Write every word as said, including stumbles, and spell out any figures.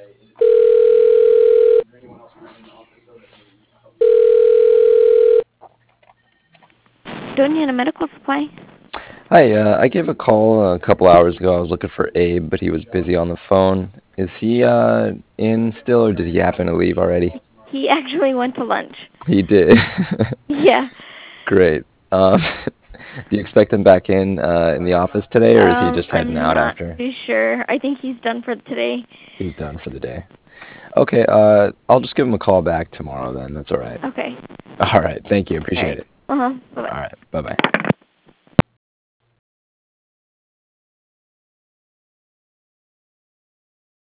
Doña Medical Supply. Hi, uh, I gave a call a couple hours ago. I was looking for Abe, but he was busy on the phone. Is he uh, in still, or did he happen to leave already? He actually went to lunch. He did. Yeah. Great. Um, do you expect him back in uh, in the office today, or is he Um, just heading I'm out not after? too sure. I think he's done for today. He's done for the day. Okay, uh, I'll just give him a call back tomorrow then. That's all right. Okay. All right. Thank you. All Appreciate right. it. Uh huh. Bye All bye. right. Bye bye.